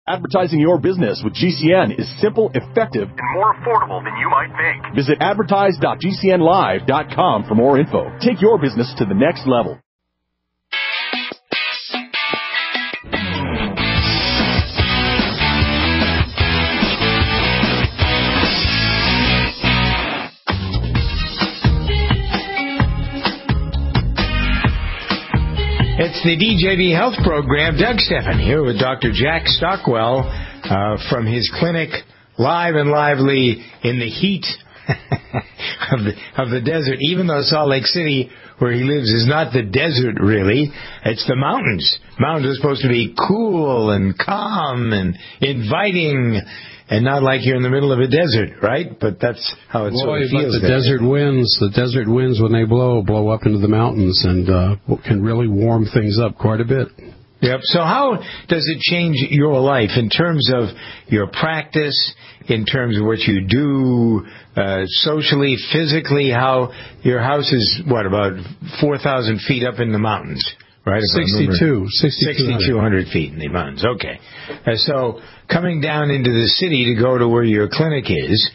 Advertising your business with GCN is simple, effective, and more affordable than you might think. Visit advertise.gcnlive.com for more info. Take your business to the next level. It's the DJV Health Program. Doug Stephan here with Dr. Jack Stockwell from his clinic, live and lively in the heat of the desert. Even though Salt Lake City, where he lives, is not the desert really, it's the mountains. Mountains are supposed to be cool and calm and inviting, and not like you're in the middle of a desert, right? But that's how it sort of feels. The desert winds, when they blow up into the mountains and can really warm things up quite a bit. Yep. So how does it change your life in terms of your practice, in terms of what you do, socially, physically? How your house is, about 4,000 feet up in the mountains, right? 6,200 feet in the mountains. Okay. So coming down into the city to go to where your clinic is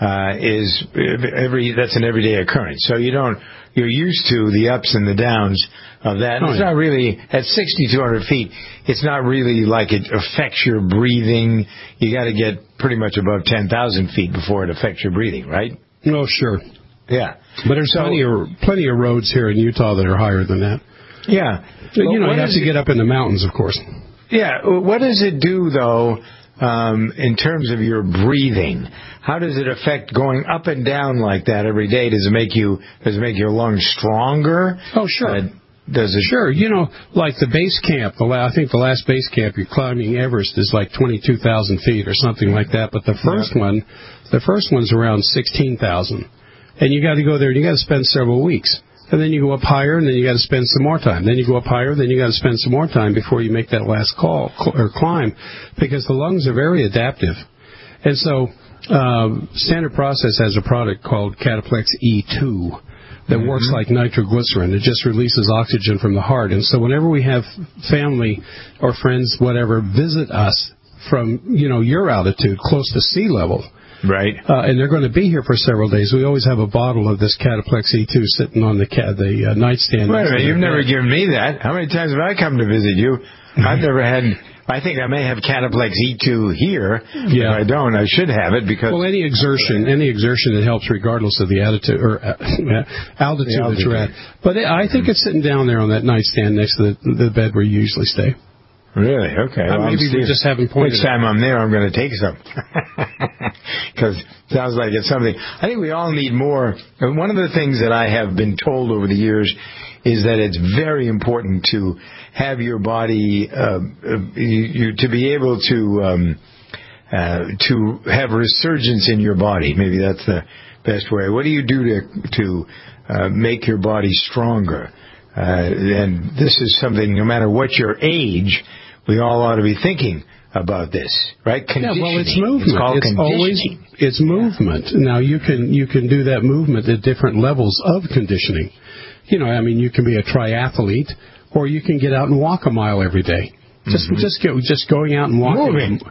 that's an everyday occurrence. So you're used to the ups and the downs of that. It's not really, at 6,200 feet, it's not really like it affects your breathing. You got to get pretty much above 10,000 feet before it affects your breathing, right? Oh, sure. Yeah. But there's plenty of roads here in Utah that are higher than that. Yeah. You have to get up in the mountains, of course. Yeah. What does it do, though, in terms of your breathing? How does it affect going up and down like that every day? Does it make your lungs stronger? Oh, sure. Does it? Sure. Like the base camp, I think the last base camp you're climbing Everest is like 22,000 feet or something like that. But the first one's around 16,000. And you got to go there and you got to spend several weeks. And then you go up higher, and then you got to spend some more time. Then you go up higher, then you got to spend some more time before you make that last climb, because the lungs are very adaptive. And so Standard Process has a product called Cataplex E2 that works like nitroglycerin. It just releases oxygen from the heart. And so whenever we have family or friends, whatever, visit us from your altitude, close to sea level, right, and they're going to be here for several days, we always have a bottle of this Cataplex E2 sitting on the nightstand. Wait a minute, you've never given me that. How many times have I come to visit you? I've never had. I think I may have Cataplex E2 here. Yeah. If I don't, I should have it because. Well, any exertion that helps, regardless of the altitude that you're at. But I think it's sitting down there on that nightstand next to the bed where you usually stay. Really? Okay. Well, maybe we just haven't pointed. Next time I'm there, I'm going to take some. Because it sounds like it's something. I think we all need more. One of the things that I have been told over the years is that it's very important to have your body, to be able to have resurgence in your body. Maybe that's the best way. What do you do to make your body stronger? And this is something, no matter what your age, we all ought to be thinking about this, right? Conditioning. Yeah, well, it's movement. It's movement. Now, you can do that movement at different levels of conditioning. You can be a triathlete, or you can get out and walk a mile every day. Just going out and walking.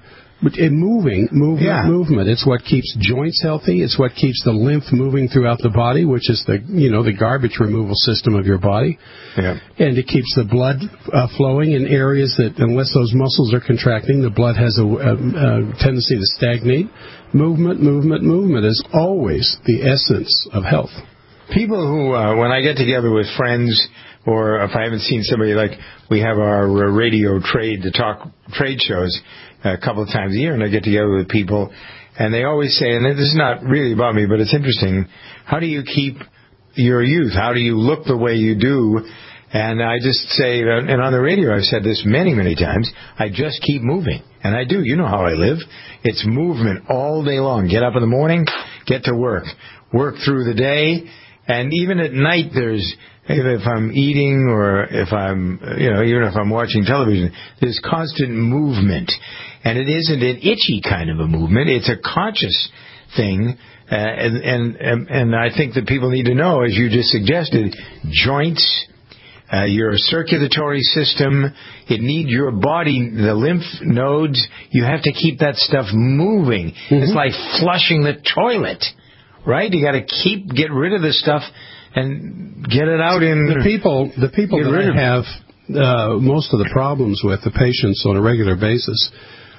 Movement. It's what keeps joints healthy. It's what keeps the lymph moving throughout the body, which is the garbage removal system of your body. Yeah. And it keeps the blood flowing in areas that, unless those muscles are contracting, the blood has a tendency to stagnate. Movement is always the essence of health. People who, when I get together with friends, or if I haven't seen somebody, like we have our radio trade shows a couple of times a year, and I get together with people, and they always say, and this is not really about me, but it's interesting, how do you keep your youth? How do you look the way you do? And I just say, and on the radio I've said this many, many times, I just keep moving. And I do. You know how I live. It's movement all day long. Get up in the morning, get to work through the day, and even at night if I'm eating or if I'm, even if I'm watching television, there's constant movement. And it isn't an itchy kind of a movement. It's a conscious thing. And I think that people need to know, as you just suggested, joints, your circulatory system. It needs your body, the lymph nodes. You have to keep that stuff moving. Mm-hmm. It's like flushing the toilet, right? You got to get rid of the stuff and get it out in the people that I have most of the problems with, the patients on a regular basis,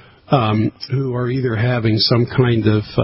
who are either having some kind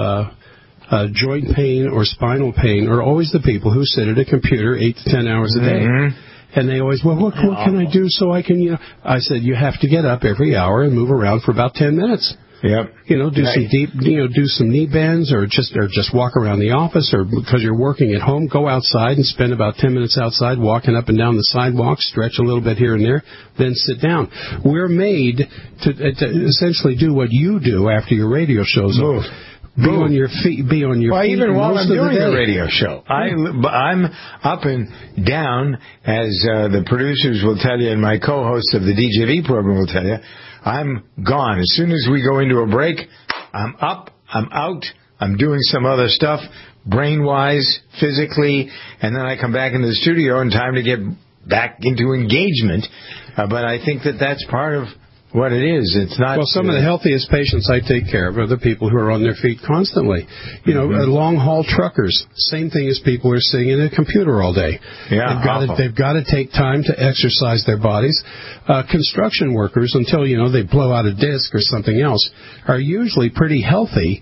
of joint pain or spinal pain, are always the people who sit at a computer 8 to 10 hours a day. Mm-hmm. And they always, well, what can I do so I can, I said, you have to get up every hour and move around for about 10 minutes. Yep. Do some deep, do some knee bends, or just walk around the office, or because you're working at home, go outside and spend about 10 minutes outside walking up and down the sidewalk, stretch a little bit here and there, then sit down. We're made to essentially do what you do after your radio show's over. Be on your feet. Well, even while I'm doing the radio show, I'm up and down, as the producers will tell you, and my co-host of the DJV program will tell you. I'm gone. As soon as we go into a break, I'm up, I'm out, I'm doing some other stuff, brain-wise, physically, and then I come back into the studio in time to get back into engagement. But I think that's part of what it is. It's not. Well, some of the healthiest patients I take care of are the people who are on their feet constantly. Long-haul truckers, same thing as people who are sitting in a computer all day. Yeah, they've got to take time to exercise their bodies. Construction workers, until they blow out a disc or something else, are usually pretty healthy.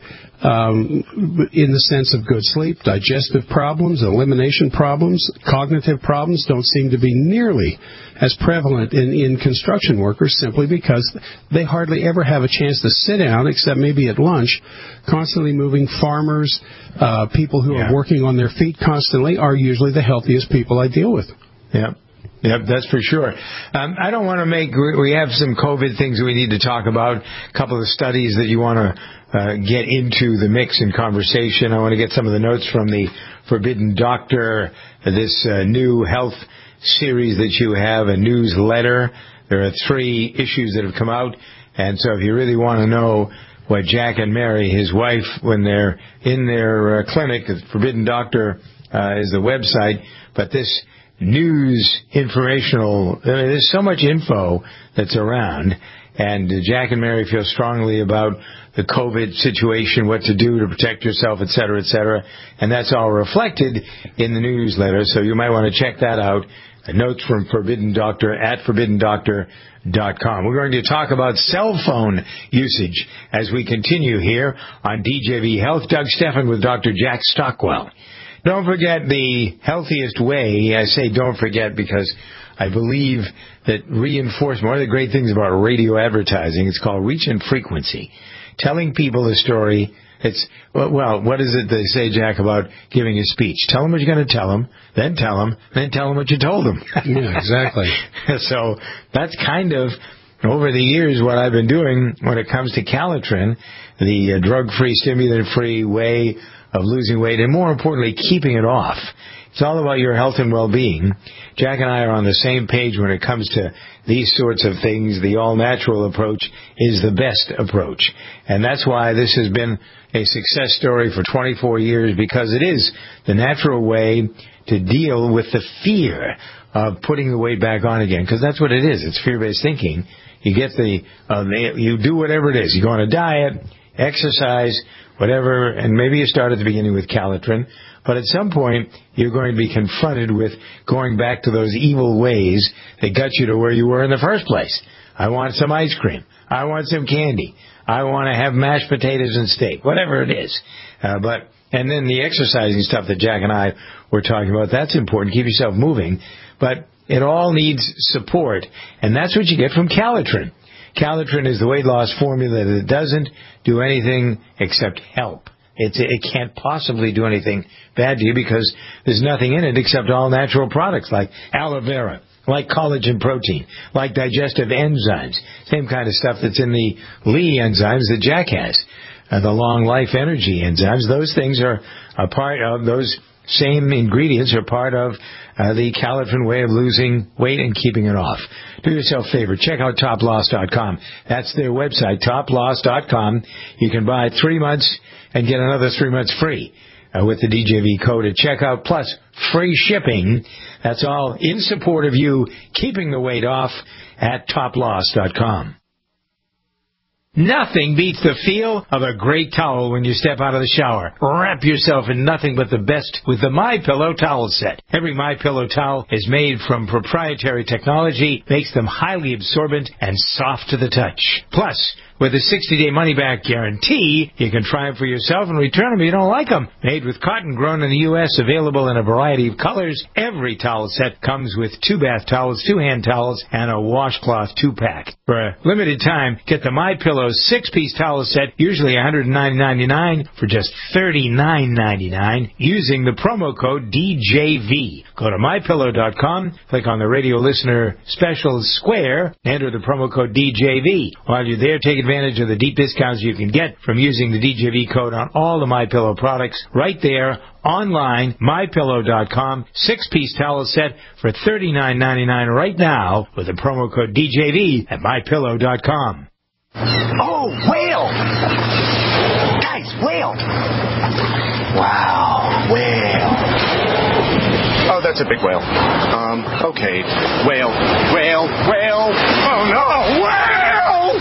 In the sense of good sleep, digestive problems, elimination problems, cognitive problems don't seem to be nearly as prevalent in construction workers, simply because they hardly ever have a chance to sit down, except maybe at lunch. Constantly moving farmers, people who are working on their feet constantly are usually the healthiest people I deal with. Yeah. Yep, that's for sure. I don't want to we have some COVID things that we need to talk about, a couple of studies that you want to get into the mix and conversation. I want to get some of the notes from the Forbidden Doctor, this new health series that you have, a newsletter. There are 3 issues that have come out, and so if you really want to know what Jack and Mary, his wife, when they're in their clinic, Forbidden Doctor is the website, but this news informational, there's so much info that's around, and Jack and Mary feel strongly about the COVID situation, what to do to protect yourself, et cetera, and that's all reflected in the newsletter, so you might want to check that out. Notes from Forbidden Doctor at ForbiddenDoctor.com. We're going to talk about cell phone usage as we continue here on DJV Health. Doug Stephan with Dr. Jack Stockwell. Don't forget the healthiest way. I say don't forget because I believe that reinforcement, one of the great things about radio advertising, it's called reach and frequency. Telling people a story. It's, well, what is it they say, Jack, about giving a speech? Tell them what you're going to tell them, then tell them what you told them. Yeah, exactly. So that's kind of, over the years, what I've been doing when it comes to Calitrin, the drug-free, stimulant-free way of losing weight, and more importantly, keeping it off. It's all about your health and well-being. Jack and I are on the same page when it comes to these sorts of things. The all-natural approach is the best approach. And that's why this has been a success story for 24 years, because it is the natural way to deal with the fear of putting the weight back on again. Because that's what it is. It's fear-based thinking. You get you do whatever it is. You go on a diet, exercise, whatever, and maybe you start at the beginning with Calitrin, but at some point you're going to be confronted with going back to those evil ways that got you to where you were in the first place. I want some ice cream. I want some candy. I want to have mashed potatoes and steak, whatever it is. And then the exercising stuff that Jack and I were talking about, that's important. Keep yourself moving. But it all needs support, and that's what you get from Calitrin. Calitrin is the weight loss formula that doesn't do anything except help. It can't possibly do anything bad to you because there's nothing in it except all natural products like aloe vera, like collagen protein, like digestive enzymes, same kind of stuff that's in the Lee enzymes that Jack has, the long life energy enzymes. Those things are a part of those same ingredients are part of the Calitrin way of losing weight and keeping it off. Do yourself a favor. Check out toploss.com. That's their website, toploss.com. You can buy 3 months and get another 3 months free. with the DJV code at checkout, plus free shipping. That's all in support of you keeping the weight off at toploss.com. Nothing beats the feel of a great towel when you step out of the shower. Wrap yourself in nothing but the best with the MyPillow towel set. Every MyPillow towel is made from proprietary technology, makes them highly absorbent and soft to the touch. Plus, with a 60-day money-back guarantee, you can try them for yourself and return them if you don't like them. Made with cotton grown in the U.S., available in a variety of colors, every towel set comes with 2 bath towels, 2 hand towels, and a washcloth 2-pack. For a limited time, get the MyPillow 6-piece towel set, usually $109.99, for just $39.99, using the promo code DJV. Go to MyPillow.com, click on the radio listener specials square, enter the promo code DJV. While you're there, take advantage of the deep discounts you can get from using the DJV code on all the MyPillow products right there online, MyPillow.com. 6-piece towel set for $39.99 right now with the promo code DJV at MyPillow.com. Oh, whale! Guys, whale! Wow, whale. Oh, that's a big whale. Okay. Whale. Oh, no, whale!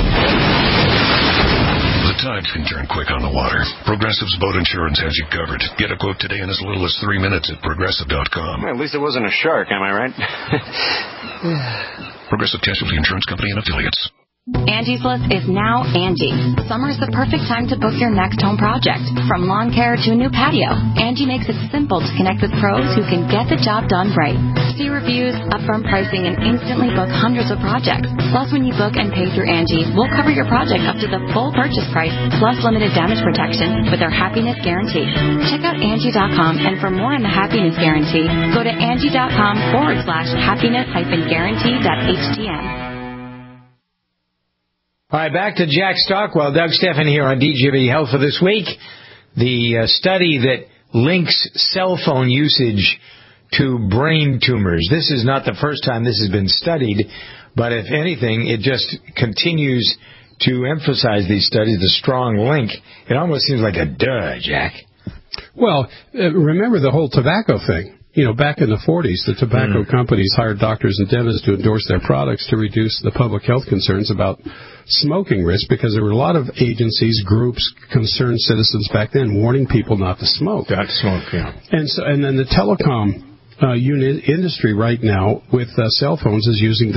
Times can turn quick on the water. Progressive's boat insurance has you covered. Get a quote today in as little as 3 minutes at Progressive.com. Well, at least it wasn't a shark, am I right? Progressive Casualty Insurance Company and Affiliates. Angie's List is now Angie. Summer's the perfect time to book your next home project. From lawn care to a new patio, Angie makes it simple to connect with pros who can get the job done right. See reviews, upfront pricing, and instantly book hundreds of projects. Plus, when you book and pay through Angie, we'll cover your project up to the full purchase price, plus limited damage protection with our Happiness Guarantee. Check out Angie.com, and for more on the Happiness Guarantee, go to Angie.com/happiness-guarantee.htm. All right, back to Jack Stockwell. Doug Stephan here on DJV Health for this week. The study that links cell phone usage to brain tumors. This is not the first time this has been studied, but if anything, it just continues to emphasize these studies, the strong link. It almost seems like a duh, Jack. Well, remember the whole tobacco thing. You know, back in the 40s, the tobacco companies hired doctors and dentists to endorse their products to reduce the public health concerns about smoking risk, because there were a lot of agencies, groups, concerned citizens back then warning people not to smoke. Not to smoke, yeah. And then the telecom industry right now with cell phones is using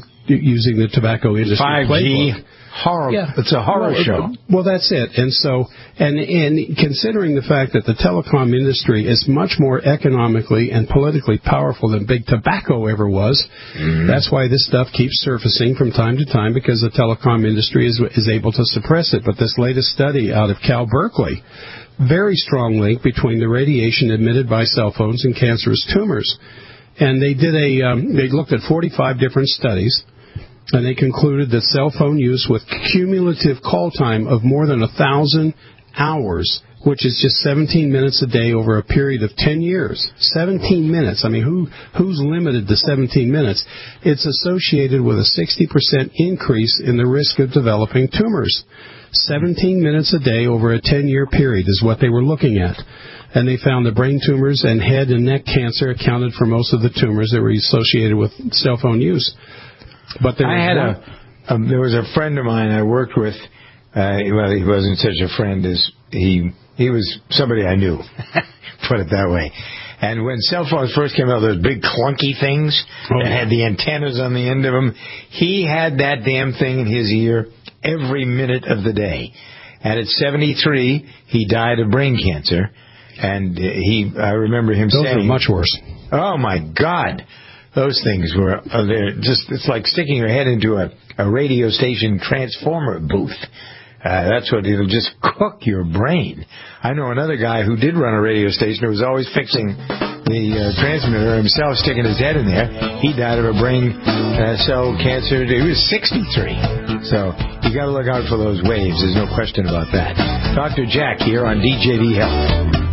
the tobacco industry 5G. playbook. Horror. Yeah. It's a horror show. Well, that's it. And so, and considering the fact that the telecom industry is much more economically and politically powerful than big tobacco ever was, that's why this stuff keeps surfacing from time to time, because the telecom industry is able to suppress it. But this latest study out of Cal Berkeley, very strong link between the radiation emitted by cell phones and cancerous tumors. And they did they looked at 45 different studies. And they concluded that cell phone use with cumulative call time of more than 1,000 hours, which is just 17 minutes a day over a period of 10 years. 17 minutes. I mean, who's limited to 17 minutes? It's associated with a 60% increase in the risk of developing tumors. 17 minutes a day over a 10-year period is what they were looking at. And they found the brain tumors and head and neck cancer accounted for most of the tumors that were associated with cell phone use. But there was a friend of mine I worked with. Well, he wasn't such a friend as he was somebody I knew. Put it that way. And when cell phones first came out, those big clunky things that had the antennas on the end of them, he had that damn thing in his ear every minute of the day. And at 73, he died of brain cancer. And I remember him saying, those are much worse. Oh my God. Those things were it's like sticking your head into a radio station transformer booth. That's what it'll just cook your brain. I know another guy who did run a radio station who was always fixing the transmitter himself, sticking his head in there. He died of a brain cell cancer. He was 63. So you got to look out for those waves. There's no question about that. Dr. Jack here on DJV Health.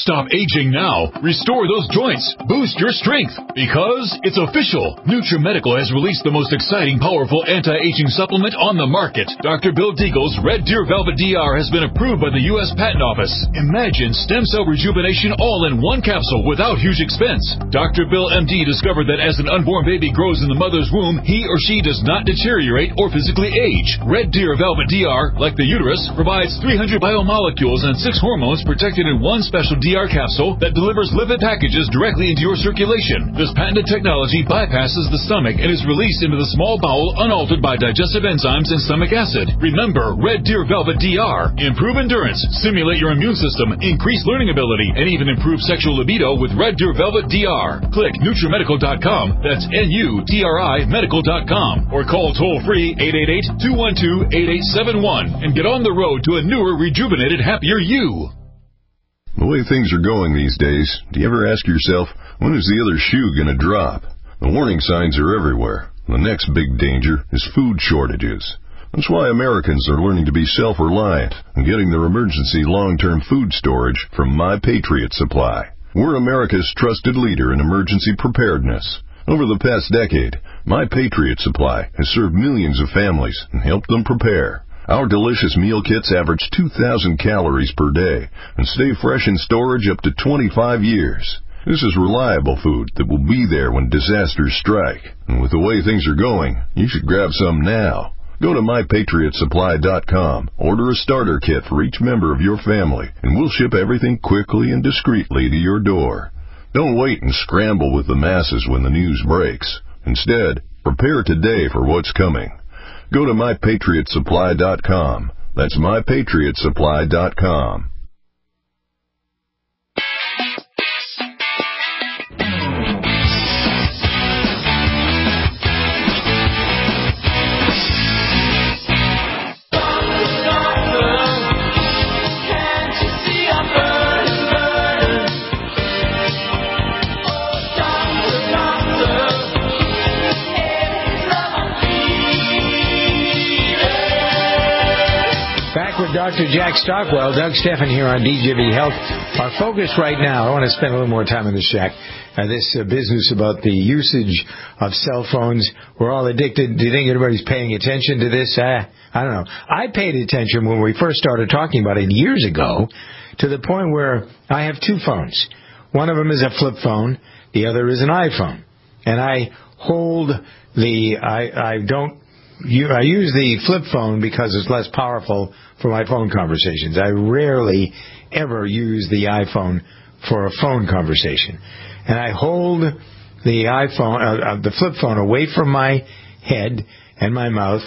Stop aging now. Restore those joints. Boost your strength. Because it's official. NutriMedical has released the most exciting, powerful anti-aging supplement on the market. Dr. Bill Deagle's Red Deer Velvet DR has been approved by the U.S. Patent Office. Imagine stem cell rejuvenation all in one capsule without huge expense. Dr. Bill MD discovered that as an unborn baby grows in the mother's womb, he or she does not deteriorate or physically age. Red Deer Velvet DR, like the uterus, provides 300 biomolecules and 6 hormones protected in one special DR capsule that delivers lipid packages directly into your circulation. This patented technology bypasses the stomach and is released into the small bowel unaltered by digestive enzymes and stomach acid. Remember, Red Deer Velvet DR. Improve endurance, stimulate your immune system, increase learning ability, and even improve sexual libido with Red Deer Velvet DR. Click NutriMedical.com, that's NUTRI Medical.com, or call toll-free 888-212-8871 and get on the road to a newer, rejuvenated, happier you. The way things are going these days, do you ever ask yourself, when is the other shoe going to drop? The warning signs are everywhere. The next big danger is food shortages. That's why Americans are learning to be self-reliant and getting their emergency long-term food storage from My Patriot Supply. We're America's trusted leader in emergency preparedness. Over the past decade, My Patriot Supply has served millions of families and helped them prepare. Our delicious meal kits average 2,000 calories per day and stay fresh in storage up to 25 years. This is reliable food that will be there when disasters strike. And with the way things are going, you should grab some now. Go to MyPatriotSupply.com, order a starter kit for each member of your family, and we'll ship everything quickly and discreetly to your door. Don't wait and scramble with the masses when the news breaks. Instead, prepare today for what's coming. Go to MyPatriotSupply.com. That's MyPatriotSupply.com. Dr. Jack Stockwell, Doug Steffen here on DJV Health. Our focus right now, I want to spend a little more time on this, Jack, this business about the usage of cell phones. We're all addicted. Do you think everybody's paying attention to this? I don't know. I paid attention when we first started talking about it years ago to the point where I have 2 phones. One of them is a flip phone. The other is an iPhone. And I hold I use the flip phone because it's less powerful for my phone conversations. I rarely ever use the iPhone for a phone conversation. And I hold the iPhone, the flip phone, away from my head and my mouth.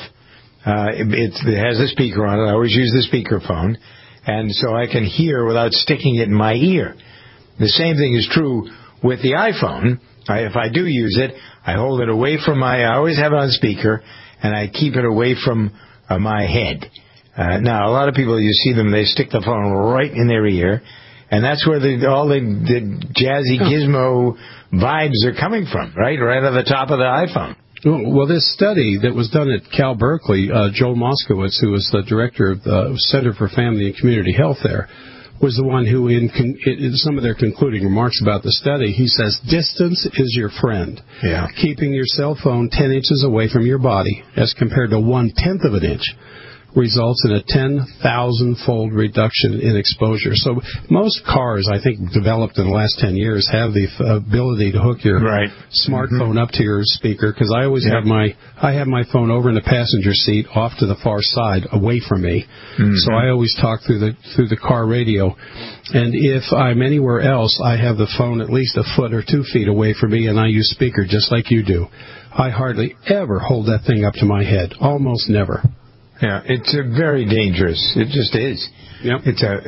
It has a speaker on it. I always use the speakerphone. And so I can hear without sticking it in my ear. The same thing is true with the iPhone. If I do use it, I hold it away from I always have it on speaker, and I keep it away from my head. Now, a lot of people, you see them, they stick the phone right in their ear, and that's where all the jazzy gizmo vibes are coming from, right at the top of the iPhone. Well, this study that was done at Cal Berkeley, Joel Moskowitz, who was the director of the Center for Family and Community Health there, was the one who, in some of their concluding remarks about the study, he says, distance is your friend. Yeah. Keeping your cell phone 10 inches away from your body, as compared to 1/10 of an inch, results in a 10,000-fold reduction in exposure. So most cars, I think, developed in the last 10 years have the ability to hook your smartphone up to your speaker, because I always have my phone over in the passenger seat off to the far side away from me. So I always talk through the car radio. And if I'm anywhere else, I have the phone at least a foot or 2 feet away from me, and I use speaker just like you do. I hardly ever hold that thing up to my head. Almost never. Yeah, it's very dangerous. It just is. Yep.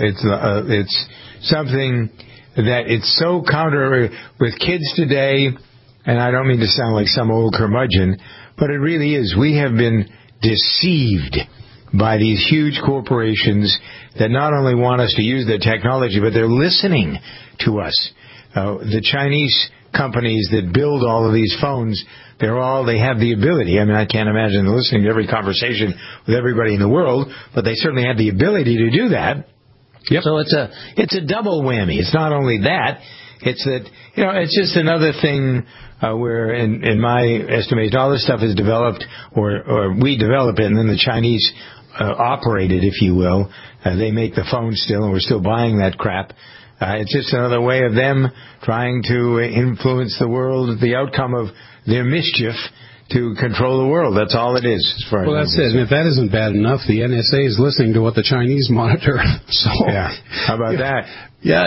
It's something that it's so counter with kids today, and I don't mean to sound like some old curmudgeon, but it really is. We have been deceived by these huge corporations that not only want us to use their technology, but they're listening to us. The Chinese companies that build all of these phones, they have the ability. I mean, I can't imagine listening to every conversation with everybody in the world, but they certainly have the ability to do that. Yep. So it's a double whammy. It's not only that, it's that, it's just another thing where, in my estimation, all this stuff is developed, or we develop it, and then the Chinese operate it, if you will. They make the phone still, and we're still buying that crap. It's just another way of them trying to influence the world, the outcome of their mischief, to control the worworld. That's all it is. As far as that's it. And if that isn't bad enough, the NSA is listening to what the Chinese monitor. So yeah, how about that? Yeah,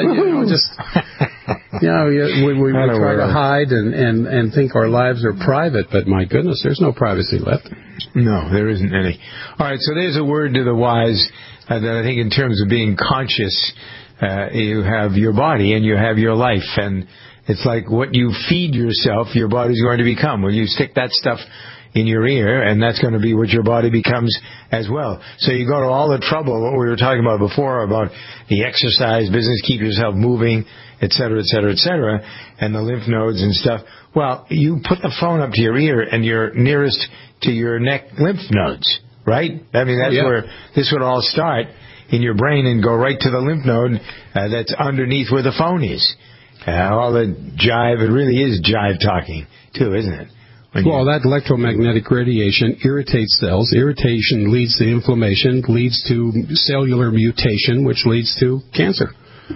we try to hide and think our lives are private, but my goodness, there's no privacy left. No, there isn't any. All right, so there's a word to the wise that I think, in terms of being conscious, you have your body and you have your life, and it's like what you feed yourself, your body's going to become. Well, you stick that stuff in your ear, and that's going to be what your body becomes as well. So you go to all the trouble, what we were talking about before, about the exercise business, keep yourself moving, et cetera, and the lymph nodes and stuff. Well, you put the phone up to your ear, and you're nearest to your neck lymph nodes, right? I mean, that's where this would all start in your brain and go right to the lymph node that's underneath where the phone is. All the jive, it really is jive talking, too, isn't it? Well, that electromagnetic radiation irritates cells. Irritation leads to inflammation, leads to cellular mutation, which leads to cancer.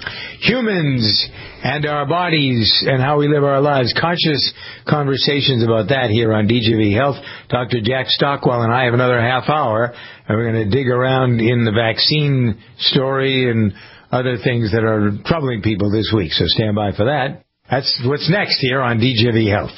Humans and our bodies and how we live our lives. Conscious conversations about that here on DGV Health. Dr. Jack Stockwell and I have another half hour, and we're going to dig around in the vaccine story and other things that are troubling people this week. So stand by for that. That's what's next here on DGV Health.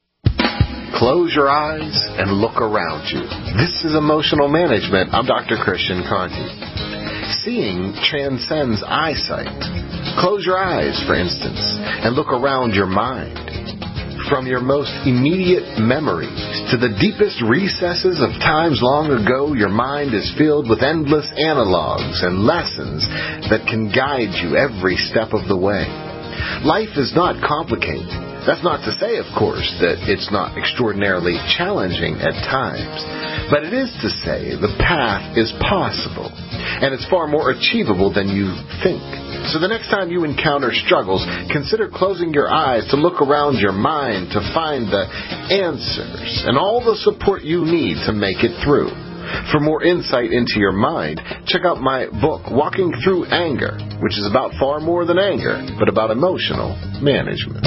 Close your eyes and look around you. This is Emotional Management. I'm Dr. Christian Conti. Seeing transcends eyesight. Close your eyes, for instance, and look around your mind. From your most immediate memories to the deepest recesses of times long ago, your mind is filled with endless analogs and lessons that can guide you every step of the way. Life is not complicated. That's not to say, of course, that it's not extraordinarily challenging at times. But it is to say the path is possible, and it's far more achievable than you think. So the next time you encounter struggles, consider closing your eyes to look around your mind to find the answers and all the support you need to make it through. For more insight into your mind, check out my book, Walking Through Anger, which is about far more than anger, but about emotional management.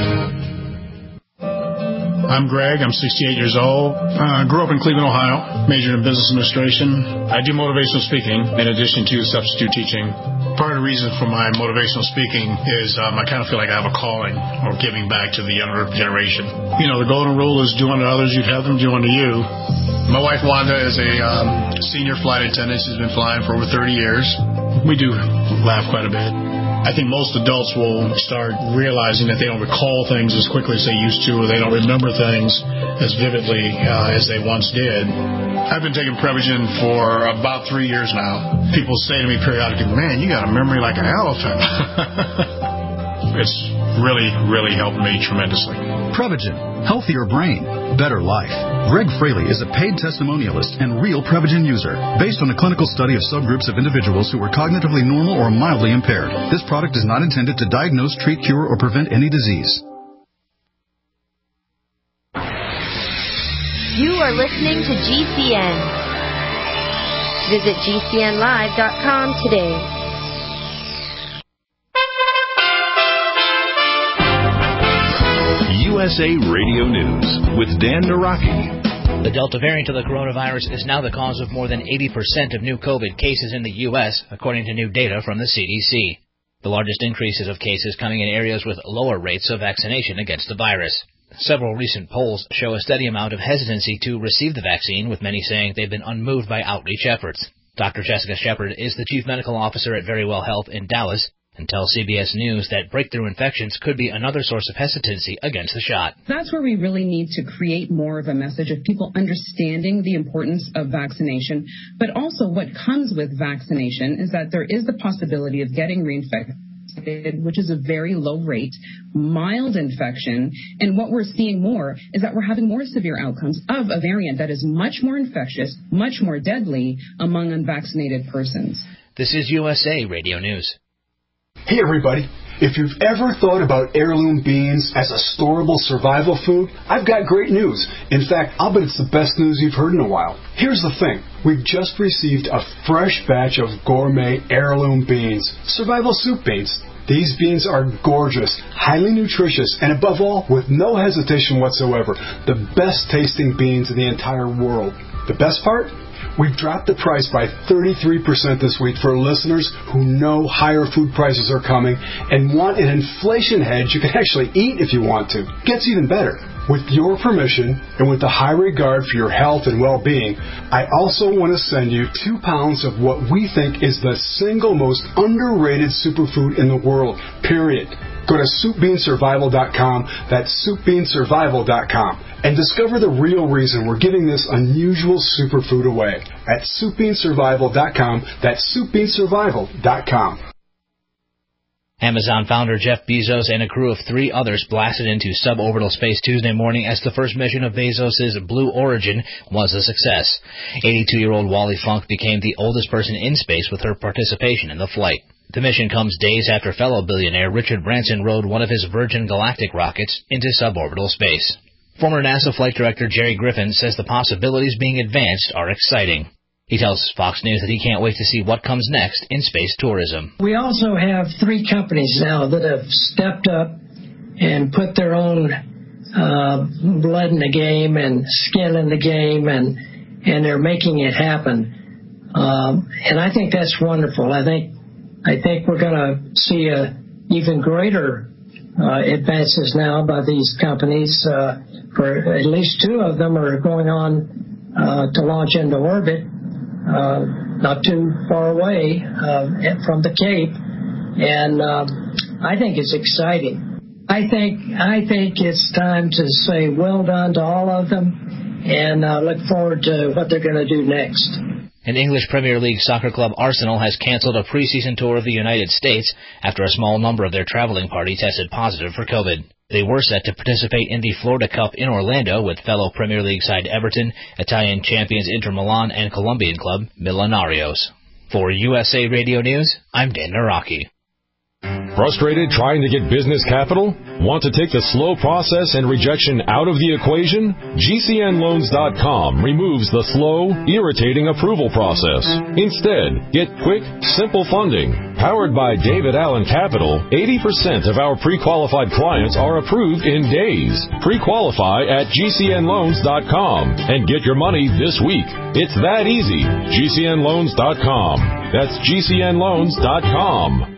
I'm Greg. I'm 68 years old. Grew up in Cleveland, Ohio. Majored in business administration. I do motivational speaking in addition to substitute teaching. Part of the reason for my motivational speaking is I kind of feel like I have a calling or giving back to the younger generation. The golden rule is do unto others, you'd have them do unto you. My wife Wanda is a senior flight attendant. She's been flying for over 30 years. We do laugh quite a bit. I think most adults will start realizing that they don't recall things as quickly as they used to, or they don't remember things as vividly as they once did. I've been taking Prevagen for about 3 years now. People say to me periodically, man, you got a memory like an elephant. It's really, really helped me tremendously. Prevagen. Healthier brain. Better life. Greg Fraley is a paid testimonialist and real Prevagen user, based on a clinical study of subgroups of individuals who were cognitively normal or mildly impaired. This product is not intended to diagnose, treat, cure, or prevent any disease. You are listening to GCN. Visit GCNlive.com today. USA Radio News with Dan Naraki. The Delta variant of the coronavirus is now the cause of more than 80% of new COVID cases in the U.S., according to new data from the CDC. The largest increases of cases coming in areas with lower rates of vaccination against the virus. Several recent polls show a steady amount of hesitancy to receive the vaccine, with many saying they've been unmoved by outreach efforts. Dr. Jessica Shepard is the Chief Medical Officer at Verywell Health in Dallas, and tells CBS News that breakthrough infections could be another source of hesitancy against the shot. That's where we really need to create more of a message of people understanding the importance of vaccination, but also what comes with vaccination is that there is the possibility of getting reinfected, which is a very low rate, mild infection, and what we're seeing more is that we're having more severe outcomes of a variant that is much more infectious, much more deadly among unvaccinated persons. This is USA Radio News. Hey everybody, if you've ever thought about heirloom beans as a storable survival food, I've got great news. In fact, I'll bet it's the best news you've heard in a while. Here's the thing. We've just received a fresh batch of gourmet heirloom beans, survival soup beans. These beans are gorgeous, highly nutritious, and above all, with no hesitation whatsoever, the best tasting beans in the entire world. The best part? We've dropped the price by 33% this week for listeners who know higher food prices are coming and want an inflation hedge you can actually eat if you want to. Gets even better. With your permission and with the high regard for your health and well-being, I also want to send you 2 pounds of what we think is the single most underrated superfood in the world, period. Go to SoupBeanSurvival.com, that's SoupBeanSurvival.com, and discover the real reason we're giving this unusual superfood away at SoupBeanSurvival.com, that's SoupBeanSurvival.com. Amazon founder Jeff Bezos and a crew of 3 others blasted into suborbital space Tuesday morning as the first mission of Bezos' Blue Origin was a success. 82-year-old Wally Funk became the oldest person in space with her participation in the flight. The mission comes days after fellow billionaire Richard Branson rode one of his Virgin Galactic rockets into suborbital space. Former NASA flight director Jerry Griffin says the possibilities being advanced are exciting. He tells Fox News that he can't wait to see what comes next in space tourism. We also have 3 companies now that have stepped up and put their own blood in the game and skin in the game, and they're making it happen. And I think that's wonderful. I think we're going to see even greater advances now by these companies. For at least 2 of them are going on to launch into orbit, not too far away from the Cape, and I think it's exciting. I think it's time to say well done to all of them, and look forward to what they're going to do next. An English Premier League soccer club, Arsenal, has canceled a preseason tour of the United States after a small number of their traveling party tested positive for COVID. They were set to participate in the Florida Cup in Orlando with fellow Premier League side Everton, Italian champions Inter Milan, and Colombian club Millonarios. For USA Radio News, I'm Dan Naraki. Frustrated trying to get business capital? Want to take the slow process and rejection out of the equation? GCNLoans.com removes the slow, irritating approval process. Instead, get quick, simple funding. Powered by David Allen Capital, 80% of our pre-qualified clients are approved in days. Pre-qualify at GCNLoans.com and get your money this week. It's that easy. GCNLoans.com. That's GCNLoans.com.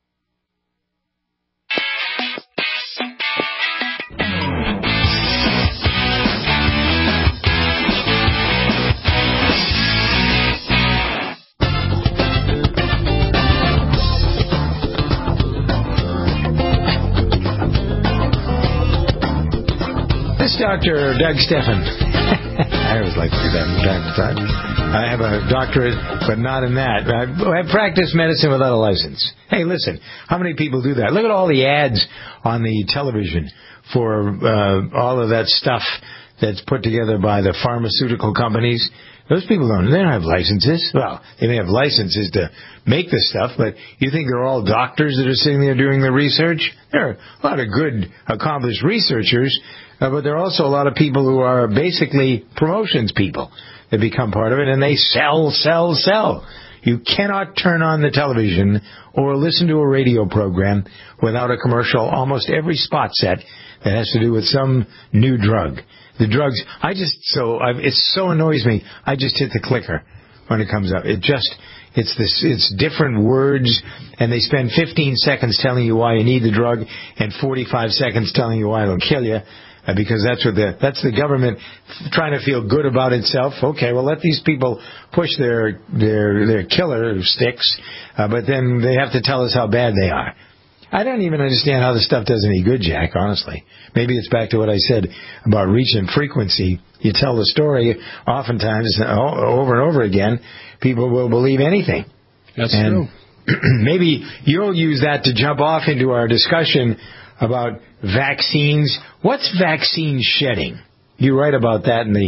Dr. Doug Steffen. I always like to do that from time to time. I have a doctorate, but not in that. I practice medicine without a license. Hey, listen, how many people do that? Look at all the ads on the television for all of that stuff that's put together by the pharmaceutical companies. Those people they don't have licenses. Well, they may have licenses to make the stuff, but you think they're all doctors that are sitting there doing the research? There are a lot of good, accomplished researchers, but there are also a lot of people who are basically promotions people that become part of it, and they sell. You cannot turn on the television or listen to a radio program without a commercial. Almost every spot set that has to do with some new drug. The drugs, it so annoys me. I just hit the clicker when it comes up. It's different words, and they spend 15 seconds telling you why you need the drug and 45 seconds telling you why it'll kill you. Because that's the government trying to feel good about itself. Okay, well, let these people push their killer sticks, but then they have to tell us how bad they are. I don't even understand how this stuff does any good, Jack, honestly. Maybe it's back to what I said about reach and frequency. You tell the story oftentimes over and over again, people will believe anything. That's true. Maybe you'll use that to jump off into our discussion about vaccines. What's vaccine shedding? You write about that in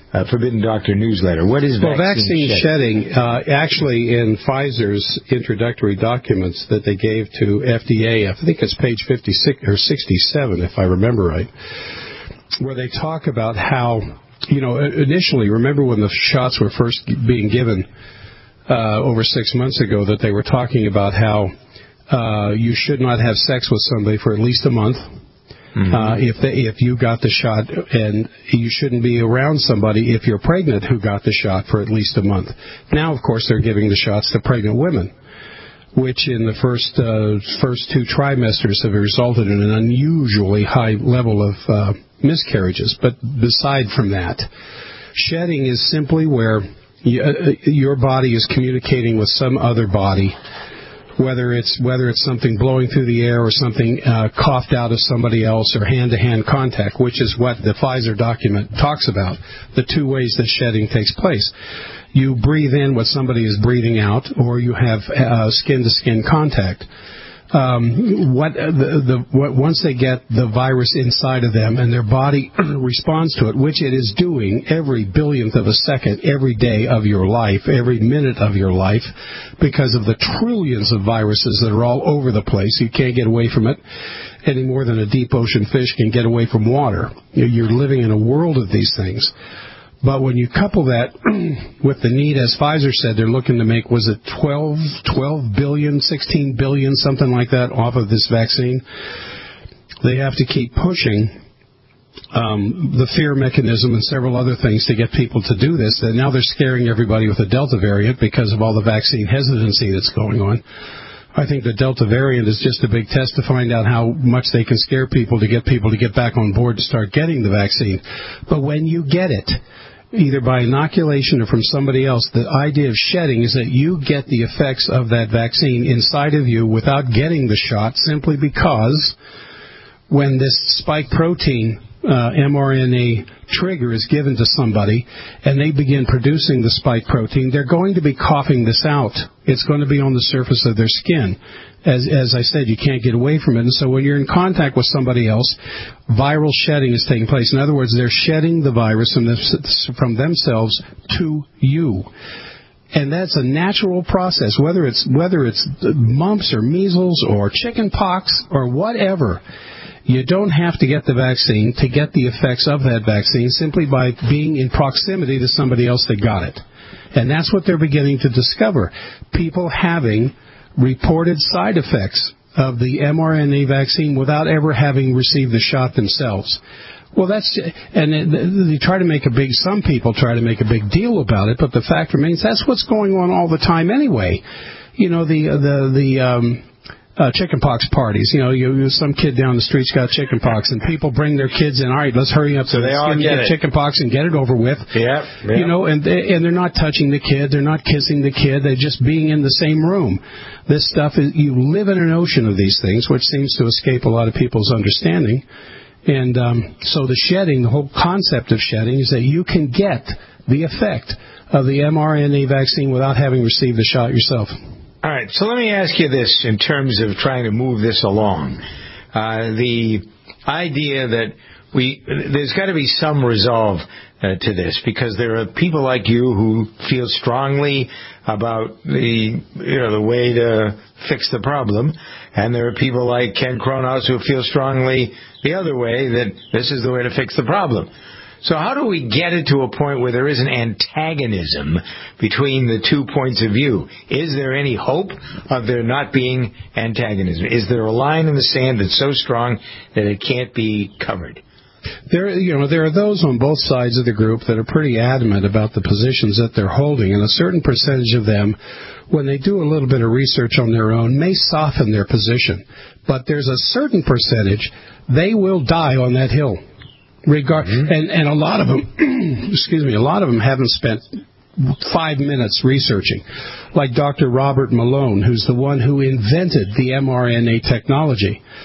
Forbidden Doctor newsletter. What is vaccine shedding? Actually, in Pfizer's introductory documents that they gave to FDA, I think it's page 56 or 67, if I remember right, where they talk about how, initially, remember when the shots were first being given over 6 months ago, that they were talking about how you should not have sex with somebody for at least a month. If you got the shot, and you shouldn't be around somebody if you're pregnant who got the shot for at least a month. Now, of course, they're giving the shots to pregnant women, which in the first 2 trimesters have resulted in an unusually high level of miscarriages. But beside from that, shedding is simply where your body is communicating with some other body, whether it's something blowing through the air or something coughed out of somebody else, or hand-to-hand contact, which is what the Pfizer document talks about, the 2 ways that shedding takes place. You breathe in what somebody is breathing out, or you have skin-to-skin contact. Once they get the virus inside of them and their body responds to it, which it is doing every billionth of a second, every day of your life, every minute of your life, because of the trillions of viruses that are all over the place. You can't get away from it any more than a deep ocean fish can get away from water. You're living in a world of these things. But when you couple that with the need, as Pfizer said, they're looking to make, was it 12 billion, 16 billion, something like that, off of this vaccine, they have to keep pushing the fear mechanism and several other things to get people to do this. And now they're scaring everybody with the Delta variant because of all the vaccine hesitancy that's going on. I think the Delta variant is just a big test to find out how much they can scare people to get back on board to start getting the vaccine. But when you get it, either by inoculation or from somebody else, the idea of shedding is that you get the effects of that vaccine inside of you without getting the shot, simply because when this spike protein mRNA trigger is given to somebody and they begin producing the spike protein, they're going to be coughing this out. It's going to be on the surface of their skin. As I said, you can't get away from it. And so when you're in contact with somebody else, viral shedding is taking place. In other words, they're shedding the virus from themselves to you. And that's a natural process, whether it's mumps or measles or chicken pox or whatever. You don't have to get the vaccine to get the effects of that vaccine simply by being in proximity to somebody else that got it. And that's what they're beginning to discover. People having reported side effects of the mRNA vaccine without ever having received the shot themselves. Well, some people try to make a big deal about it, but the fact remains that's what's going on all the time anyway. Chickenpox parties. Some kid down the street's got chickenpox, and people bring their kids in. All right, let's hurry up so they all get chickenpox and get it over with. Yep. And they're not touching the kid, they're not kissing the kid, they're just being in the same room. This stuff is, you live in an ocean of these things, which seems to escape a lot of people's understanding. And so the whole concept of shedding is that you can get the effect of the mRNA vaccine without having received the shot yourself. All right, so let me ask you this in terms of trying to move this along. The idea that there's got to be some resolve to this, because there are people like you who feel strongly about the way to fix the problem, and there are people like Ken Kronos who feel strongly the other way, that this is the way to fix the problem. So how do we get it to a point where there is an antagonism between the 2 points of view? Is there any hope of there not being antagonism? Is there a line in the sand that's so strong that it can't be covered? There are those on both sides of the group that are pretty adamant about the positions that they're holding, and a certain percentage of them, when they do a little bit of research on their own, may soften their position. But there's a certain percentage, they will die on that hill. And a lot of them, a lot of them haven't spent 5 minutes researching. Like Dr. Robert Malone, who's the one who invented the mRNA technology.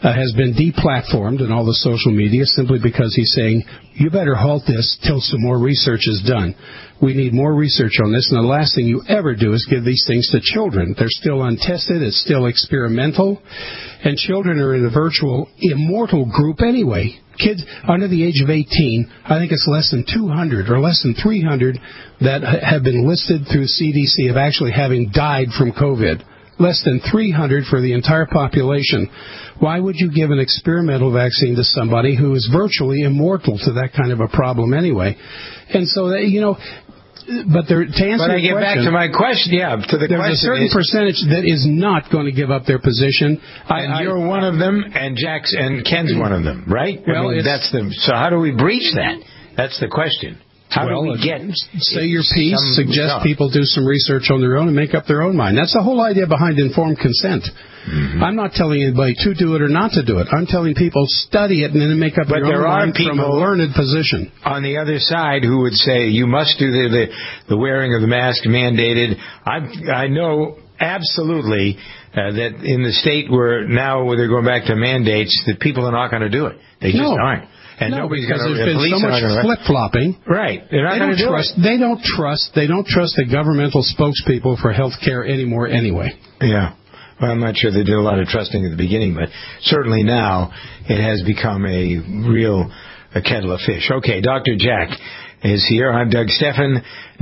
has been deplatformed in all the social media simply because he's saying, you better halt this till some more research is done. We need more research on this, and the last thing you ever do is give these things to children. They're still untested, it's still experimental, and children are in a virtual immortal group anyway. Kids under the age of 18, I think it's less than 200 or less than 300 that have been listed through CDC of actually having died from COVID. Less than 300 for the entire population. Why would you give an experimental vaccine to somebody who is virtually immortal to that kind of a problem anyway? And so, to answer your question... But I get back to my question, there's a certain percentage that is not going to give up their position. You're one of them, and Ken's one of them, right? Well, so how do we breach that? That's the question. How do we say your piece, suggest people do some research on their own and make up their own mind. That's the whole idea behind informed consent. Mm-hmm. I'm not telling anybody to do it or not to do it. I'm telling people study it and then make up your own mind from a learned position. On the other side who would say you must do the wearing of the mask mandated. I know absolutely that in the state where they're going back to mandates, that people are not going to do it. They just aren't. And nobody's going to. There's been so much flip-flopping. Right. They're not going to do it. They don't trust the governmental spokespeople for health care anymore anyway. Yeah. Well, I'm not sure they did a lot of trusting at the beginning, but certainly now it has become a kettle of fish. Okay, Dr. Jack is here. I'm Doug Stephan.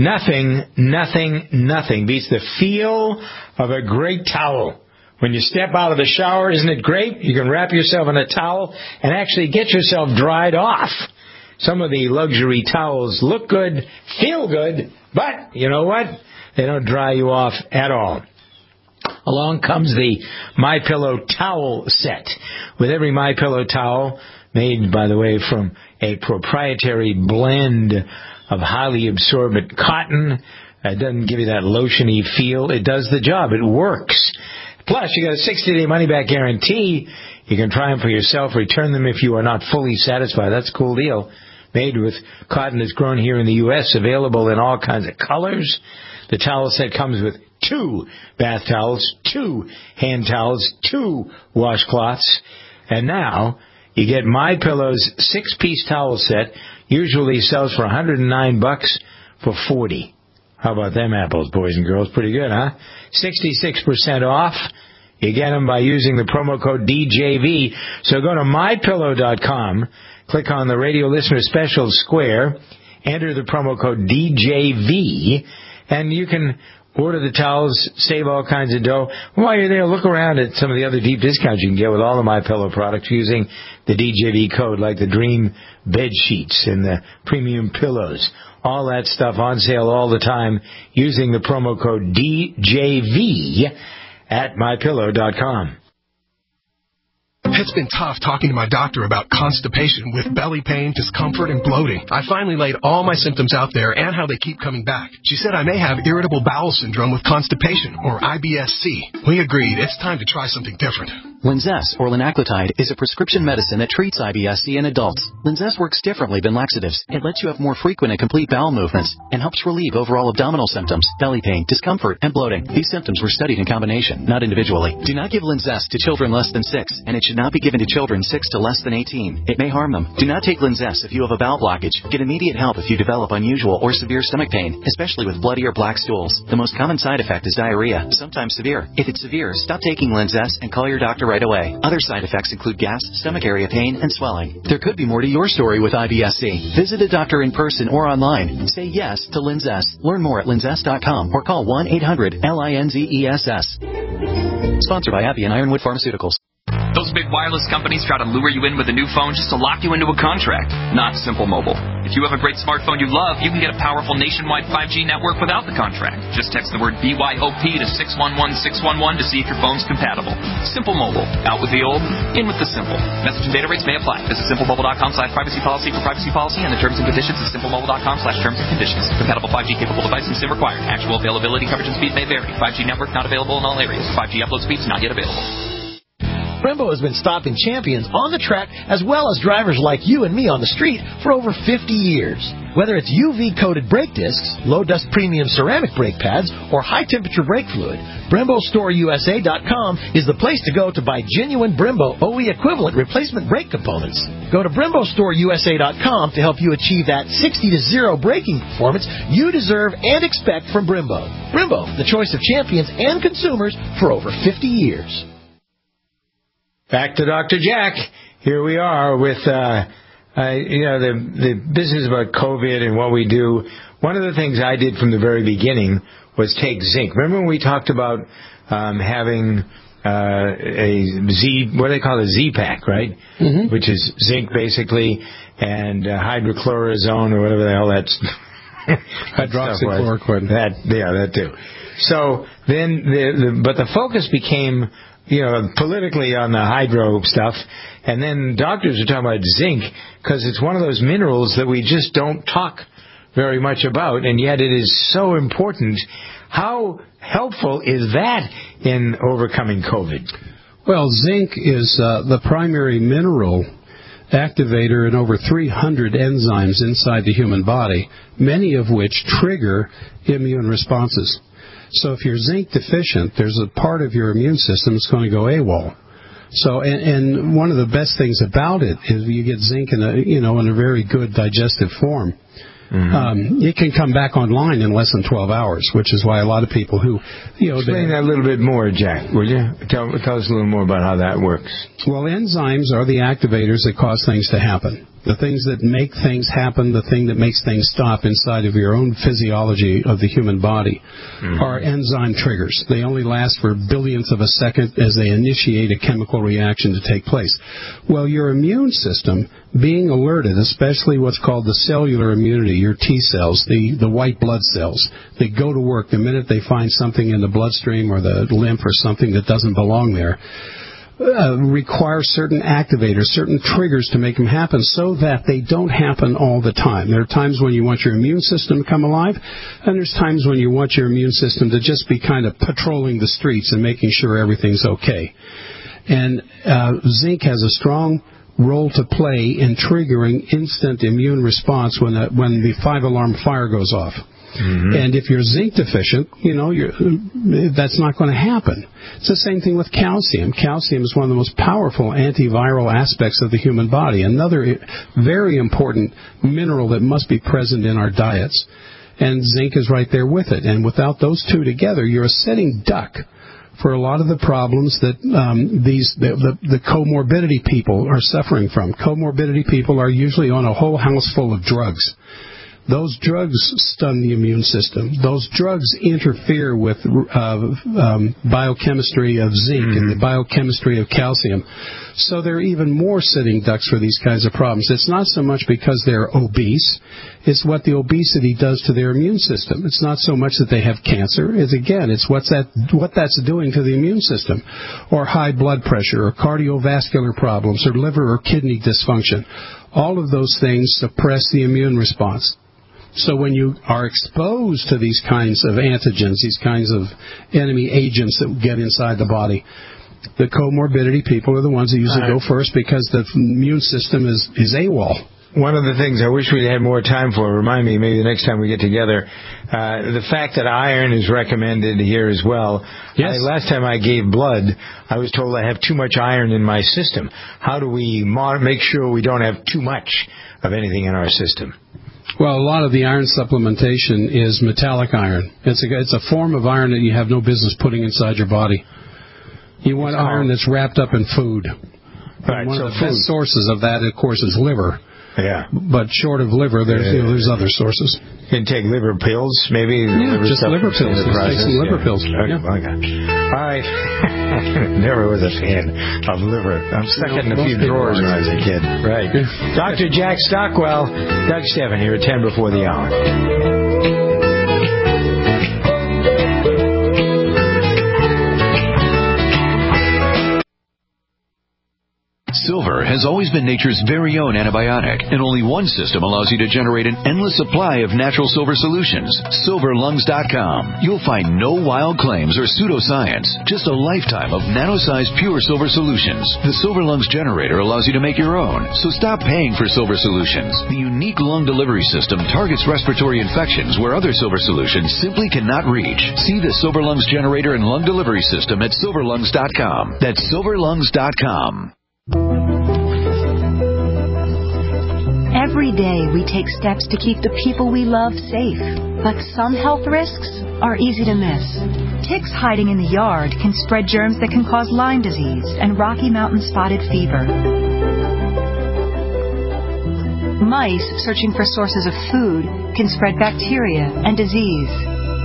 Nothing beats the feel of a great towel. When you step out of the shower, isn't it great? You can wrap yourself in a towel and actually get yourself dried off. Some of the luxury towels look good, feel good, but you know what? They don't dry you off at all. Along comes the MyPillow towel set. With every MyPillow towel, made, by the way, from a proprietary blend of highly absorbent cotton, it doesn't give you that lotiony feel. It does the job. It works. Plus, you got a 60-day money-back guarantee. You can try them for yourself, return them if you are not fully satisfied. That's a cool deal. Made with cotton that's grown here in the U.S., available in all kinds of colors. The towel set comes with 2 bath towels, 2 hand towels, 2 washcloths. And now, you get MyPillow's 6-piece towel set. Usually sells for $109 for $40. How about them apples, boys and girls? Pretty good, huh? 66% off. You get them by using the promo code DJV. So go to MyPillow.com, click on the radio listener special square, enter the promo code DJV, and you can order the towels, save all kinds of dough. While you're there, look around at some of the other deep discounts you can get with all the MyPillow products using the DJV code, like the Dream bed sheets and the premium pillows. All that stuff on sale all the time using the promo code DJV at MyPillow.com. It's been tough talking to my doctor about constipation with belly pain, discomfort, and bloating. I finally laid all my symptoms out there and how they keep coming back. She said I may have irritable bowel syndrome with constipation, or IBS-C. We agreed it's time to try something different. Linzess, or linaclotide, is a prescription medicine that treats IBS-C in adults. Linzess works differently than laxatives. It lets you have more frequent and complete bowel movements and helps relieve overall abdominal symptoms, belly pain, discomfort, and bloating. These symptoms were studied in combination, not individually. Do not give Linzess to children less than 6, and it should not be given to children 6 to less than 18. It may harm them. Do not take Linzess if you have a bowel blockage. Get immediate help if you develop unusual or severe stomach pain, especially with bloody or black stools. The most common side effect is diarrhea, sometimes severe. If it's severe, stop taking Linzess and call your doctor right away. Other side effects include gas, stomach area pain, and swelling. There could be more to your story with IBS-C. Visit a doctor in person or online. Say yes to Linzess. Learn more at linzess.com or call 1-800-LINZESS. Sponsored by Abbey and Ironwood Pharmaceuticals. Those big wireless companies try to lure you in with a new phone just to lock you into a contract. Not Simple Mobile. If you have a great smartphone you love, you can get a powerful nationwide 5G network without the contract. Just text the word BYOP to 611611 to see if your phone's compatible. Simple Mobile. Out with the old, in with the simple. Message and data rates may apply. Visit simplemobile.com/privacypolicy for privacy policy and the terms and conditions at simplemobile.com/terms and conditions. Compatible 5G capable device and SIM required. Actual availability, coverage, and speed may vary. 5G network not available in all areas. 5G upload speeds not yet available. Brembo has been stopping champions on the track as well as drivers like you and me on the street for over 50 years. Whether it's UV-coated brake discs, low-dust premium ceramic brake pads, or high-temperature brake fluid, BremboStoreUSA.com is the place to go to buy genuine Brembo OE equivalent replacement brake components. Go to BremboStoreUSA.com to help you achieve that 60-0 braking performance you deserve and expect from Brembo. Brembo, the choice of champions and consumers for over 50 years. Back to Dr. Jack. Here we are with, the business about COVID and what we do. One of the things I did from the very beginning was take zinc. Remember when we talked about having what do they call a Z-Pack, right? Mm-hmm. Which is zinc basically and hydrochlorozone or whatever the hell that's hydroxychloroquine. That too. So then, but the focus became, politically on the hydro stuff, and then doctors are talking about zinc because it's one of those minerals that we just don't talk very much about, and yet it is so important. How helpful is that in overcoming COVID? Well, zinc is the primary mineral activator in over 300 enzymes inside the human body, many of which trigger immune responses. So if you're zinc deficient, there's a part of your immune system that's going to go AWOL. So, and one of the best things about it is you get zinc in a very good digestive form. Mm-hmm. It can come back online in less than 12 hours, which is why a lot of people who, Explain that a little bit more, Jack, will you? Tell us a little more about how that works. Well, enzymes are the activators that cause things to happen. The things that make things happen, the thing that makes things stop inside of your own physiology of the human body are enzyme triggers. They only last for billionths of a second as they initiate a chemical reaction to take place. Well, your immune system, being alerted, especially what's called the cellular immunity, your T cells, the white blood cells, they go to work the minute they find something in the bloodstream or the lymph or something that doesn't belong there. Require certain activators, certain triggers to make them happen so that they don't happen all the time. There are times when you want your immune system to come alive, and there's times when you want your immune system to just be kind of patrolling the streets and making sure everything's okay. And zinc has a strong role to play in triggering instant immune response when the 5-alarm fire goes off. Mm-hmm. And if you're zinc deficient, that's not going to happen. It's the same thing with calcium. Calcium is one of the most powerful antiviral aspects of the human body, another very important mineral that must be present in our diets. And zinc is right there with it. And without those two together, you're a sitting duck for a lot of the problems that the comorbidity people are suffering from. Comorbidity people are usually on a whole house full of drugs. Those drugs stun the immune system. Those drugs interfere with biochemistry of zinc and the biochemistry of calcium. So they're even more sitting ducks for these kinds of problems. It's not so much because they're obese. It's what the obesity does to their immune system. It's not so much that they have cancer. It's what that's doing to the immune system. Or high blood pressure or cardiovascular problems or liver or kidney dysfunction. All of those things suppress the immune response. So when you are exposed to these kinds of antigens, these kinds of enemy agents that get inside the body, the comorbidity people are the ones that usually go first because the immune system is AWOL. One of the things I wish we had more time for, remind me maybe the next time we get together, the fact that iron is recommended here as well. Yes. Last time I gave blood, I was told I have too much iron in my system. How do we make sure we don't have too much of anything in our system? Well, a lot of the iron supplementation is metallic iron. It's a form of iron that you have no business putting inside your body. You want iron that's wrapped up in food. Right. One of the best sources of that, of course, is liver. Yeah. But short of liver, there's other sources. You can take liver pills, maybe? Just liver pills. Just take some liver pills. Okay. Yeah. All right. Never was a fan of liver. I'm stuck in a few drawers when I was a kid. Right. Dr. Jack Stockwell, Doug Steffen here at 10 before the hour. Silver has always been nature's very own antibiotic, and only one system allows you to generate an endless supply of natural silver solutions. SilverLungs.com. You'll find no wild claims or pseudoscience, just a lifetime of nano-sized pure silver solutions. The Silver Lungs generator allows you to make your own, so stop paying for silver solutions. The unique lung delivery system targets respiratory infections where other silver solutions simply cannot reach. See the Silver Lungs generator and lung delivery system at SilverLungs.com. That's SilverLungs.com. Every day we take steps to keep the people we love safe, but some health risks are easy to miss. Ticks hiding in the yard can spread germs that can cause Lyme disease and Rocky Mountain spotted fever. Mice searching for sources of food can spread bacteria and disease.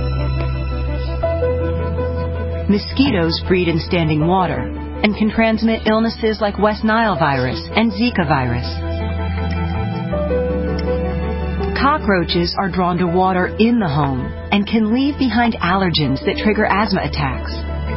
Mosquitoes breed in standing water and can transmit illnesses like West Nile virus and Zika virus. Cockroaches are drawn to water in the home and can leave behind allergens that trigger asthma attacks.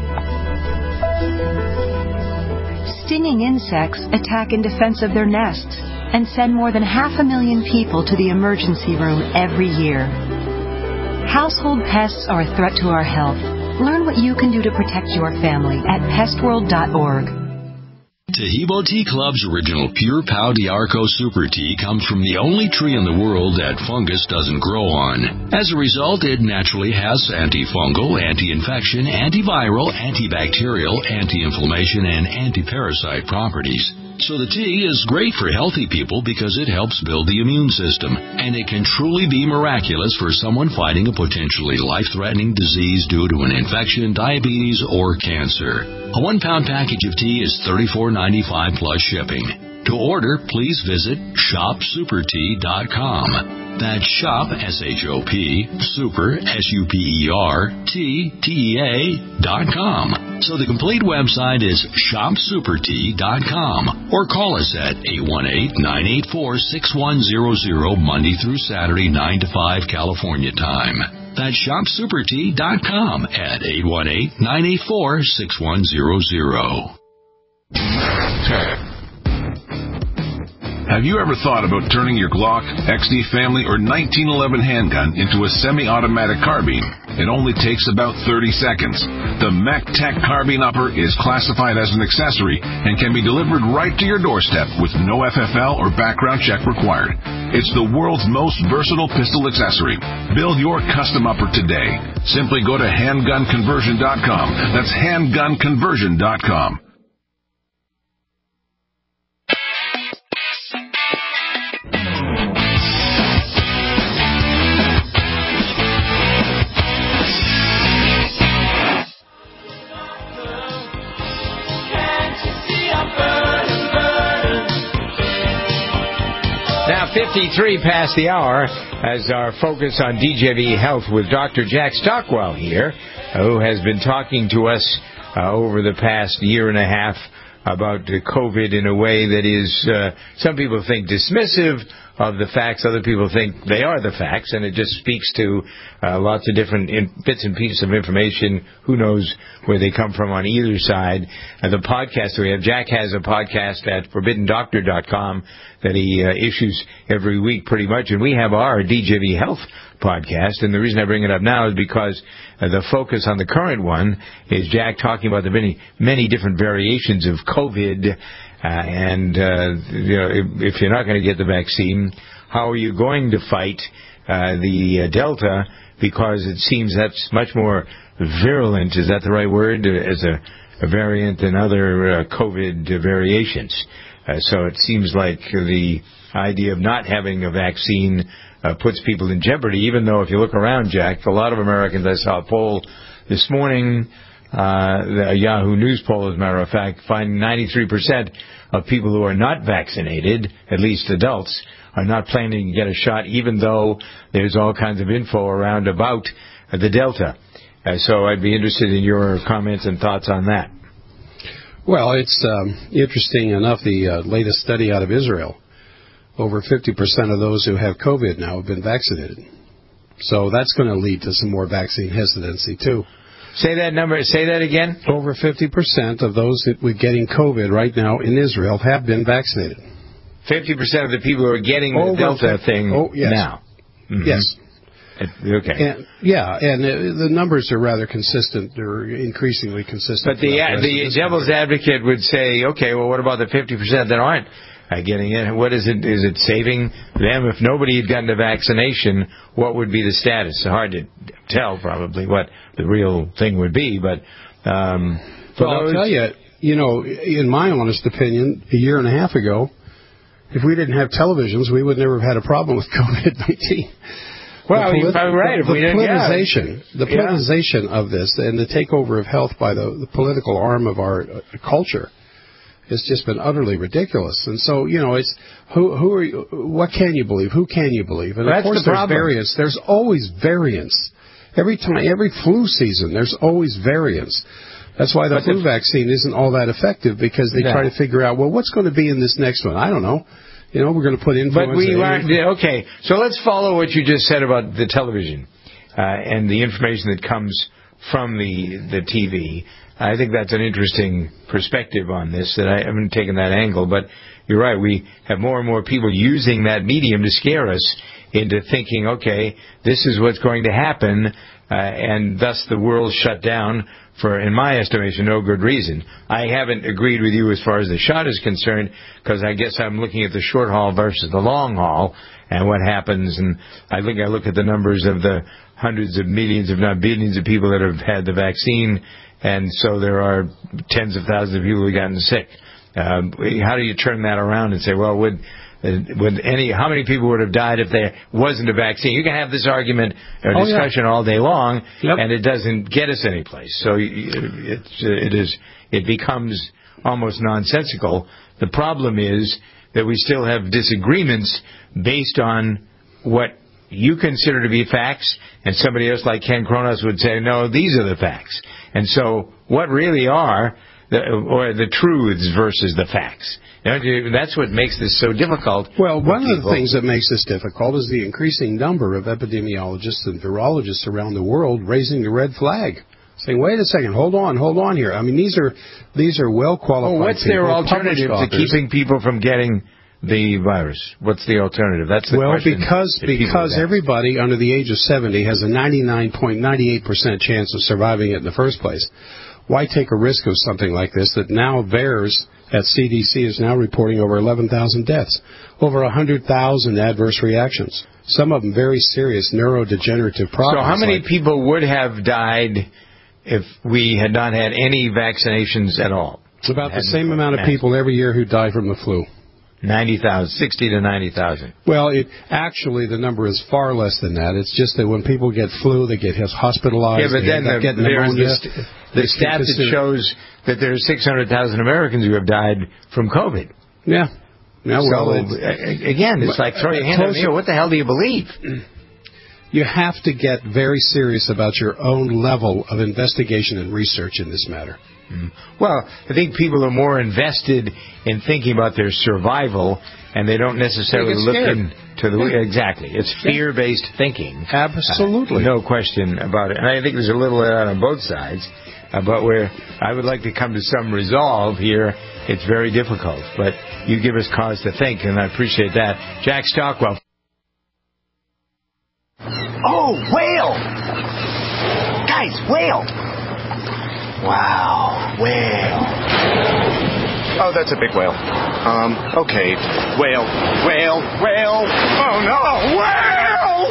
Stinging insects attack in defense of their nests and send more than 500,000 people to the emergency room every year. Household pests are a threat to our health. Learn what you can do to protect your family at pestworld.org. Tahibo Tea Club's original Pure Pau d'Arco Super Tea comes from the only tree in the world that fungus doesn't grow on. As a result, it naturally has antifungal, anti-infection, antiviral, antibacterial, anti-inflammation, and anti-parasite properties. So the tea is great for healthy people because it helps build the immune system, and it can truly be miraculous for someone fighting a potentially life-threatening disease due to an infection, diabetes, or cancer. A 1-pound package of tea is $34.95 plus shipping. To order, please visit shopsupertea.com. That's shop, S-H-O-P, super, S-U-P-E-R, T-T-E-A.com. So the complete website is shopsupertea.com, or call us at 818-984-6100 Monday through Saturday, 9 to 5 California time. That's shopsupertea.com at 818-984-6100. Have you ever thought about turning your Glock, XD Family, or 1911 handgun into a semi-automatic carbine? It only takes about 30 seconds. The MacTech Carbine Upper is classified as an accessory and can be delivered right to your doorstep with no FFL or background check required. It's the world's most versatile pistol accessory. Build your custom upper today. Simply go to handgunconversion.com. That's handgunconversion.com. Now 53 past the hour as our focus on DJV Health with Dr. Jack Stockwell here, who has been talking to us over the past year and a half about COVID in a way that is, some people think dismissive of the facts, other people think they are the facts, and it just speaks to lots of different bits and pieces of information. Who knows where they come from on either side. The podcast that we have, Jack has a podcast at ForbiddenDoctor.com that he issues every week pretty much, and we have our DJV Health podcast, and the reason I bring it up now is because the focus on the current one is Jack talking about the many different variations of COVID. If you're not going to get the vaccine, how are you going to fight the Delta? Because it seems that's much more virulent, is that the right word, as a variant than other COVID variations. So it seems like the idea of not having a vaccine puts people in jeopardy, even though if you look around, Jack, a lot of Americans, I saw a poll this morning, a Yahoo News poll, as a matter of fact, finding 93% of people who are not vaccinated, at least adults, are not planning to get a shot, even though there's all kinds of info around about the Delta. So I'd be interested in your comments and thoughts on that. Well, it's interesting enough, the latest study out of Israel, over 50% of those who have COVID now have been vaccinated. So that's going to lead to some more vaccine hesitancy, too. Say that number. Say that again. Over 50% of those that were getting COVID right now in Israel have been vaccinated. 50% of the people who are getting the Delta thing now. Mm-hmm. Yes. Okay. And the numbers are rather consistent. They're increasingly consistent. But the devil's advocate would say, okay, well, what about the 50% that aren't getting it? What is it? Is it saving them? If nobody had gotten the vaccination, what would be the status? It's hard to tell, probably, what the real thing would be. But I'll tell you, in my honest opinion, a year and a half ago, if we didn't have televisions, we would never have had a problem with COVID-19. Well, you're probably right. The politicization of this and the takeover of health by the political arm of our culture has just been utterly ridiculous. And so, it's who are you, what can you believe? Who can you believe? And of course, there's variance. There's always variance. Every flu season, there's always variance. That's why the flu vaccine isn't all that effective, because they try to figure out, well, what's going to be in this next one? I don't know. We're going to put influenza. But we aren't. Okay, so let's follow what you just said about the television and the information that comes from the TV. I think that's an interesting perspective on this, that I haven't taken that angle. But you're right, we have more and more people using that medium to scare us into thinking, okay, this is what's going to happen, and thus the world shut down for, in my estimation, no good reason. I haven't agreed with you as far as the shot is concerned, because I guess I'm looking at the short haul versus the long haul and what happens. And I think I look at the numbers of the hundreds of millions, if not billions, of people that have had the vaccine, and so there are tens of thousands of people who have gotten sick. How do you turn that around and say, well, how many people would have died if there wasn't a vaccine? You can have this argument or discussion all day long, and it doesn't get us anyplace. So it becomes almost nonsensical. The problem is that we still have disagreements based on what you consider to be facts, and somebody else like Ken Kronos would say, no, these are the facts. And so what really are the truths versus the facts? That's what makes this so difficult. Well, one of the things that makes this difficult is the increasing number of epidemiologists and virologists around the world raising the red flag, saying, wait a second, hold on here. I mean, these are well-qualified people. What's their alternative to keeping people from getting the virus? What's the alternative? That's the question. Because everybody under the age of 70 has a 99.98% chance of surviving it in the first place. Why take a risk of something like this that now bears at CDC is now reporting over 11,000 deaths, over 100,000 adverse reactions, some of them very serious neurodegenerative problems. So how many people would have died if we had not had any vaccinations at all? It's about the same amount of people every year who die from the flu. 90,000, 60 to 90,000. Well, actually, the number is far less than that. It's just that when people get flu, they get hospitalized. Yeah, but then there's the stat that shows that there are 600,000 Americans who have died from COVID. Yeah. So, again, it's like throw your hand in the air. What the hell do you believe? You have to get very serious about your own level of investigation and research in this matter. Well, I think people are more invested in thinking about their survival, and they don't necessarily look into the... Exactly. It's fear-based thinking. Absolutely. No question about it. And I think there's a little of that on both sides, but where I would like to come to some resolve here, it's very difficult. But you give us cause to think, and I appreciate that. Jack Stockwell. Oh, whale! Guys, whale! Wow, whale. Oh, that's a big whale. Okay. Whale. Oh, no, whale!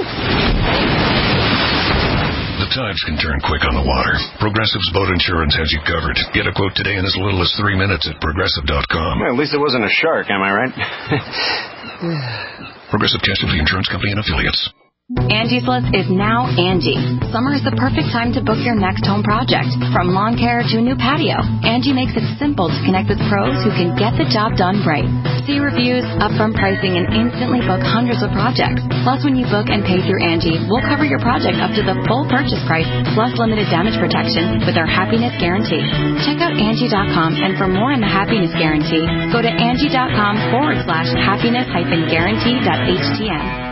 The tides can turn quick on the water. Progressive's boat insurance has you covered. Get a quote today in as little as 3 minutes at Progressive.com. Well, at least it wasn't a shark, am I right? Progressive Casualty Insurance Company and Affiliates. Angie's List is now Angie. Summer is the perfect time to book your next home project. From lawn care to a new patio, Angie makes it simple to connect with pros who can get the job done right. See reviews, upfront pricing, and instantly book hundreds of projects. Plus, when you book and pay through Angie, we'll cover your project up to the full purchase price, plus limited damage protection with our Happiness Guarantee. Check out Angie.com, and for more on the Happiness Guarantee, go to Angie.com/happiness-guarantee.htm.